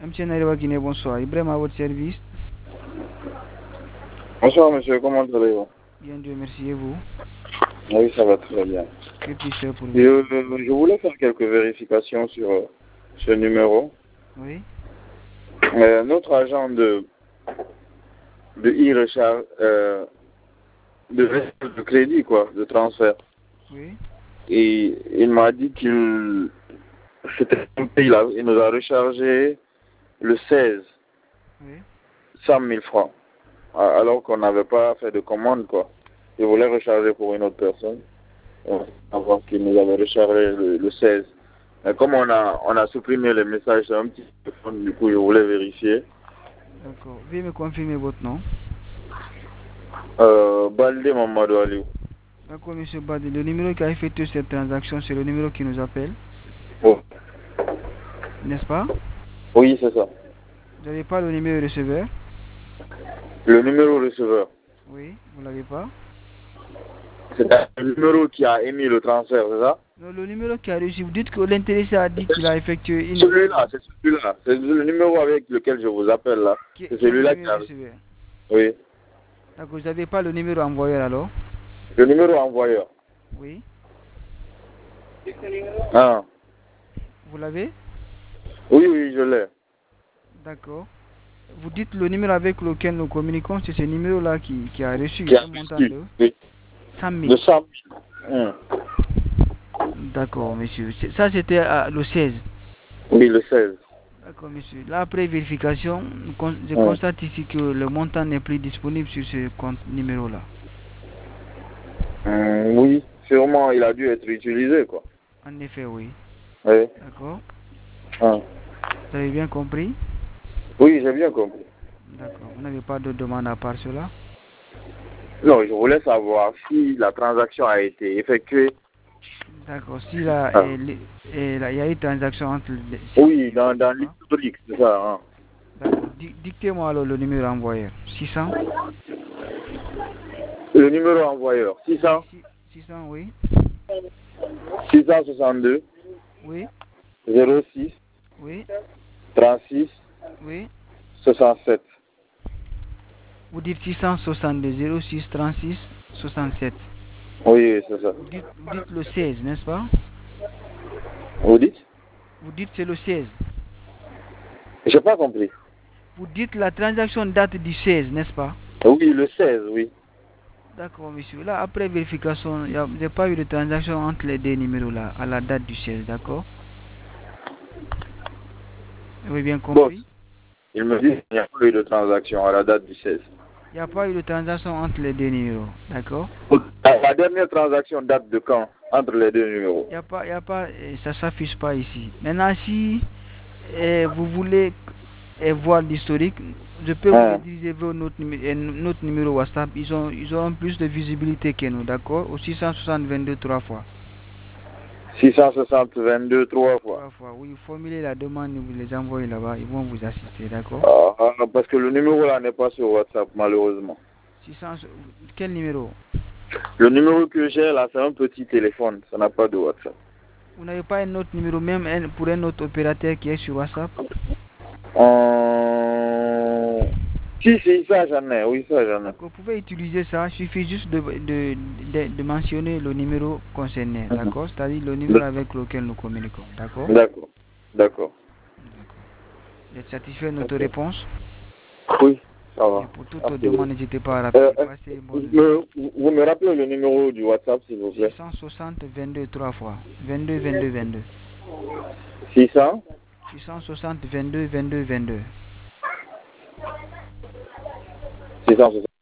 Monsieur Naïwa Guinée, bonsoir. Ibrahim à votre service. Bonsoir monsieur, comment allez-vous? Bien Dieu merci, et vous? Oui, ça va très bien. Que puis-je faire pour vous? Je voulais faire quelques vérifications sur ce numéro. Oui. Notre agent de e-recharge, de crédit, quoi, de transfert. Oui. Et il m'a dit il nous a rechargé le 16, Oui. 100 000 francs, alors qu'on n'avait pas fait de commande, quoi. Il voulait recharger pour une autre personne, avant qu'il nous avait rechargé le 16. Mais comme on a supprimé les messages sur un petit téléphone, du coup, je voulais vérifier. D'accord. Veuillez me confirmer votre nom. Balde Mamadou Aliou. D'accord, monsieur Badi. Le numéro qui a effectué cette transaction, c'est le numéro qui nous appelle, Oh. n'est-ce pas? Oui, c'est ça. Vous n'avez pas le numéro receveur? Le numéro receveur. Oui, vous l'avez pas? C'est le numéro qui a émis le transfert, c'est ça? Non, le numéro qui a reçu, vous dites que l'intéressé a dit qu'il a effectué une... Celui-là, c'est celui-là. C'est le numéro avec lequel je vous appelle là. C'est celui-là qui a... receveur. Oui. D'accord, vous n'avez pas le numéro envoyeur alors? Le numéro envoyeur. Oui. Ah. Vous l'avez? Oui, oui, je l'ai. D'accord. Vous dites le numéro avec lequel nous communiquons, c'est ce numéro-là qui a reçu Qui a un montant reçu, de oui, 100 000. de 100 000. D'accord, monsieur. Ça, c'était le 16. Oui, le 16. D'accord, monsieur. Là, après vérification, je constate ici que le montant n'est plus disponible sur ce compte numéro-là. Oui, sûrement, il a dû être utilisé, quoi. En effet, oui. Oui. D'accord. Ah. Vous avez bien compris? Oui, j'ai bien compris. D'accord. Vous n'avez pas de demande à part cela? Non, je voulais savoir si la transaction a été effectuée. D'accord. Si là, il y a eu transaction entre les... Oui, dans l'historique, c'est ça. Hein. D'accord. Dictez-moi alors le numéro envoyeur. 600. Le numéro envoyeur, 600, 600, oui. 662, Oui. 06, Oui. 36, Oui. 67. Vous dites 662 06 36 67. Oui, c'est ça. Vous dites le 16, n'est-ce pas? Vous dites? Vous dites c'est le 16. J'ai pas compris. Vous dites la transaction date du 16, n'est-ce pas? Oui, le 16, oui. D'accord, monsieur. Là, après vérification, il n'y a pas eu de transaction entre les deux numéros là, à la date du 16, d'accord? Vous avez bien Bon, compris? il me dit qu'il n'y a pas eu de transaction à la date du 16. Il n'y a pas eu de transaction entre les deux numéros, d'accord? La dernière transaction date de quand entre les deux numéros? Il y a pas, ça ne s'affiche pas ici. Maintenant, si vous voulez voir l'historique, je peux vous rediriger vers notre numéro WhatsApp. Ils auront plus de visibilité que nous, d'accord? Au 660 22 3 fois. 660 22 3 fois. 3 fois, oui. Formulez la demande, vous les envoyez là-bas. Ils vont vous assister, d'accord? Parce que le numéro là n'est pas sur WhatsApp, malheureusement. 600, quel numéro? Le numéro que j'ai là, c'est un petit téléphone. Ça n'a pas de WhatsApp. Vous n'avez pas un autre numéro, même pour un autre opérateur qui est sur WhatsApp? Si, ça j'en ai. Oui, ça j'en ai. D'accord, vous pouvez utiliser ça. Il suffit juste de mentionner le numéro concerné, d'accord? C'est-à-dire le numéro avec lequel nous communiquons, d'accord? D'accord. D'accord. Vous êtes satisfait de notre réponse? Oui, ça va. Et pour toute demande, n'hésitez pas à rappeler. Passez une bonne nuit. Vous me rappelez le numéro du WhatsApp, s'il vous plaît? 660 22 3 fois. 22 22 22. 600 660 22 22 22. 660.